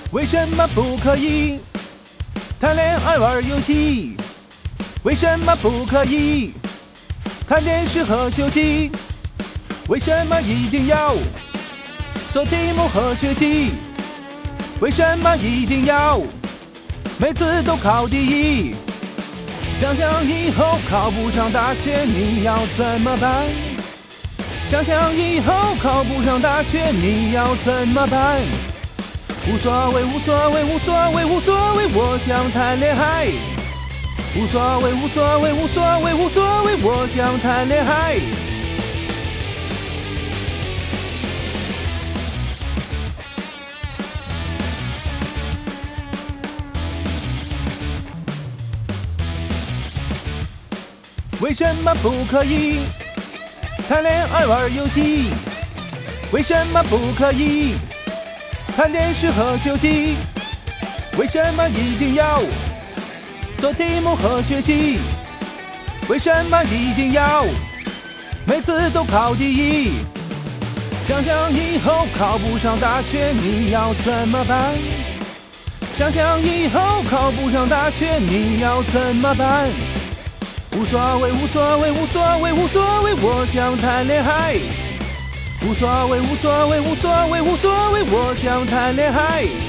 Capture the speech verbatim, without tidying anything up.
为什么不可以谈恋爱玩游戏？为什么不可以看电视和休息？为什么一定要做题目和学习？为什么一定要每次都考第一？想想以后考不上大学你要怎么办？想想以后考不上大学你要怎么办？无所谓无所谓无所谓无所谓，我想谈恋爱。无所谓无所谓无所谓无所谓，我想谈恋爱。为什么不可以谈恋爱玩游戏？为什么不可以看电视和休息？为什么一定要做题目和学习？为什么一定要每次都考第一？想想以后考不上大学你要怎么办？想想以后考不上大学你要怎么办？无所谓无所谓无所谓无所谓，我想谈恋爱。无所谓无所谓无所谓无所谓，我想谈恋爱。